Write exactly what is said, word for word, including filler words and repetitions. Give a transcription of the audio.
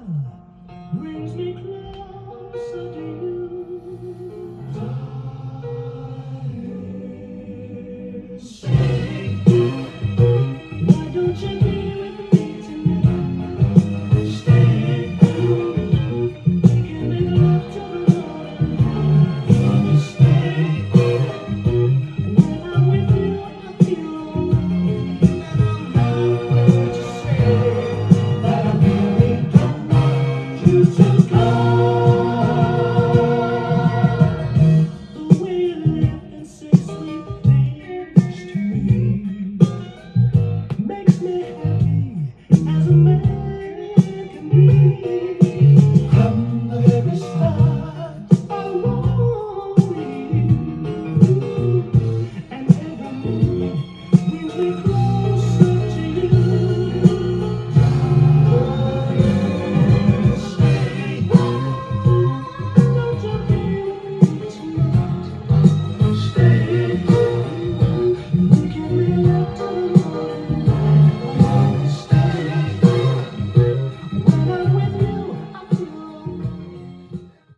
brings me closer to you. Darling, stay. Why don't you be with me tonight? Stay. We can make love till the morning. Promise, stay. When I'm with you, I feel alright. And I'm happy to say that I really don't want you to.